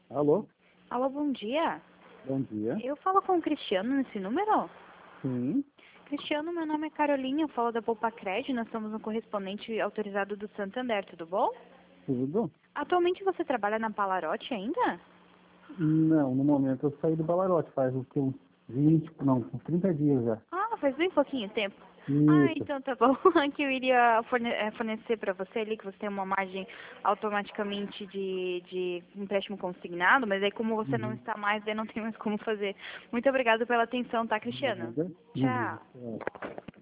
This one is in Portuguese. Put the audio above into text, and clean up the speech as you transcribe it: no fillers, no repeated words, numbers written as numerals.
Alô? Alô, bom dia. Bom dia. Eu falo com o Cristiano nesse número? Sim, Cristiano, meu nome é Carolina, eu falo da Poupa Crédito, nós somos um correspondente autorizado do Santander, tudo bom? tudo? Atualmente você trabalha na Palarote ainda? Não, no momento eu saí do Balarote, faz o que, uns 20, não, uns 30 dias já. Ah, faz bem pouquinho tempo. Ah, Isso. então tá bom. Aqui eu iria fornecer para você ali que você tem uma margem automaticamente de empréstimo consignado, mas aí como você não Uhum. está mais, aí não tem mais como fazer. Muito obrigada pela atenção, tá, Cristiano? Nada. Tchau. Uhum. É.